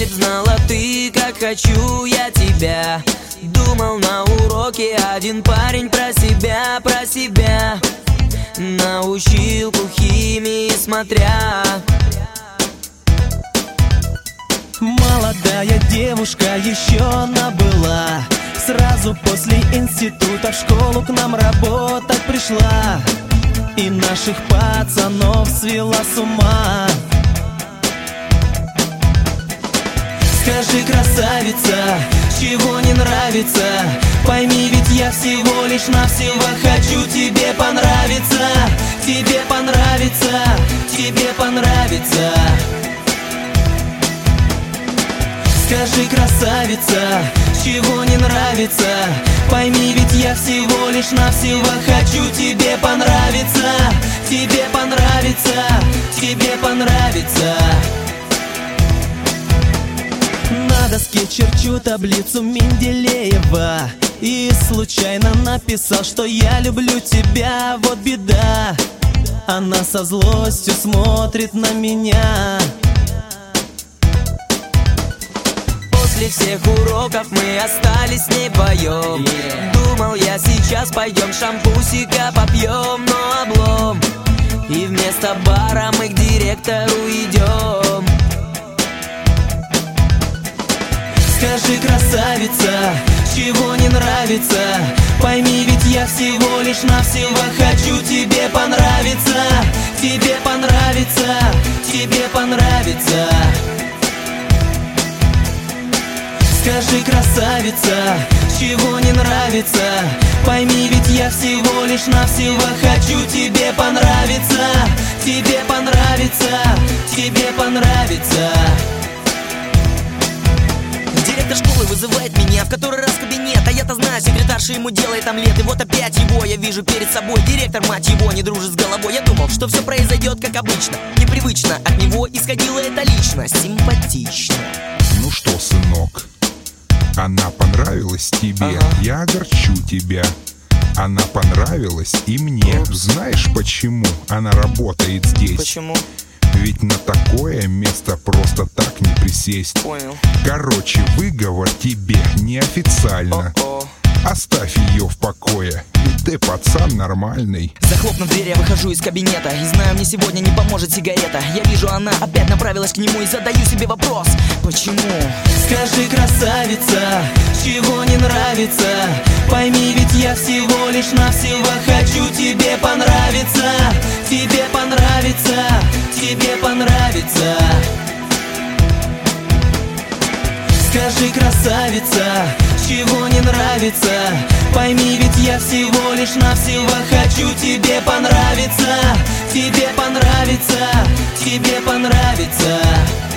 Если б знала ты, как хочу я тебя. Думал на уроке один парень про себя на училку химии смотря. Молодая девушка еще она была. Сразу после института в школу к нам работать пришла. И наших пацанов свела с ума. Скажи, красавица, чего не нравится? Пойми, ведь я всего лишь навсего хочу тебе понравиться. Тебе понравится, тебе понравится. Скажи, красавица, чего не нравится? Пойми, ведь я всего лишь навсего хочу тебе понравиться. Тебе понравится, тебе понравится. На доске черчу таблицу Менделеева и случайно написал, что я люблю тебя, вот беда. Она со злостью смотрит на меня. После всех уроков мы остались с ней вдвоем. Думал я, сейчас пойдем шампусика попьем, но облом. И вместо бара мы к директору идем. Скажи, красавица, чего не нравится? Пойми, ведь я всего лишь навсего хочу тебе понравиться. Тебе понравится, тебе понравится. Скажи, красавица, чего не нравится? Пойми, ведь я всего лишь навсего хочу тебе понравиться. Тебе понравится, тебе понравится. Директор школы вызывает меня в который раз в кабинет. А я-то знаю, секретарша ему делает омлет. И вот опять его я вижу перед собой. Директор, мать его, не дружит с головой. Я думал, что все произойдет как обычно. Непривычно, от него исходила эта личность. Симпатично. Ну что, сынок, она понравилась тебе, я огорчу тебя. Она понравилась и мне. Знаешь, почему она работает здесь? Почему? Ведь на такое место просто так не присесть. Понял. Короче, выговор тебе неофициально. Оставь ее в покое, ведь ты пацан нормальный. Захлопнув дверь, я выхожу из кабинета. И знаю, мне сегодня не поможет сигарета. Я вижу, она опять направилась к нему. И задаю себе вопрос, почему? Скажи, красавица, чего не нравится? Пойми, ведь я всего лишь навсего хочу тебе понравиться. Тебе понравится, тебе понравится. Скажи, красавица, чего не нравится? Пойми, ведь я всего лишь навсего хочу тебе понравиться. Тебе понравится, тебе понравится.